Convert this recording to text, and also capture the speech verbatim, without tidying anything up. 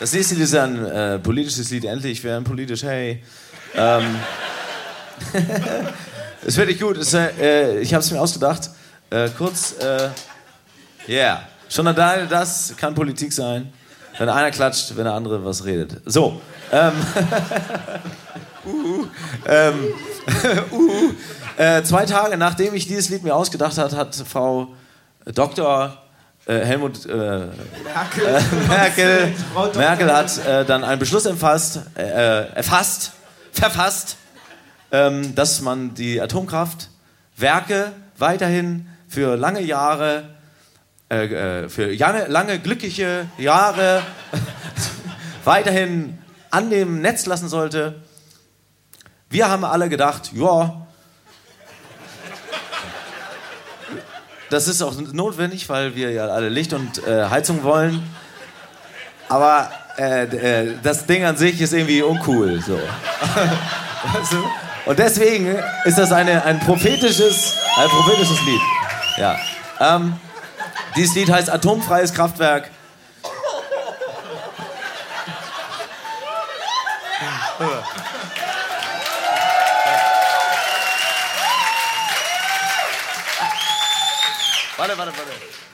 Das nächste Lied ist ein äh, politisches Lied. Endlich werden politisch, hey. Ähm, es wird nicht gut. Es, äh, ich habe es mir ausgedacht. Äh, kurz, äh, yeah. Schon alleine das kann Politik sein. Wenn einer klatscht, wenn der andere was redet. So. Ähm, uh, ähm, uh, äh, zwei Tage nachdem ich dieses Lied mir ausgedacht habe, hat Frau Doktor Äh, Helmut äh, Merkel. Äh, Merkel, Merkel hat äh, dann einen Beschluss erfasst, äh, erfasst verfasst, ähm, dass man die Atomkraftwerke weiterhin für lange Jahre, äh, für lange, lange glückliche Jahre weiterhin an dem Netz lassen sollte. Wir haben alle gedacht, ja, das ist auch notwendig, weil wir ja alle Licht und äh, Heizung wollen. Aber äh, äh, das Ding an sich ist irgendwie uncool. So. Und deswegen ist das eine, ein, prophetisches, ein prophetisches Lied. Ja. Ähm, dieses Lied heißt Atomfreies Kraftwerk. Warte, warte, warte.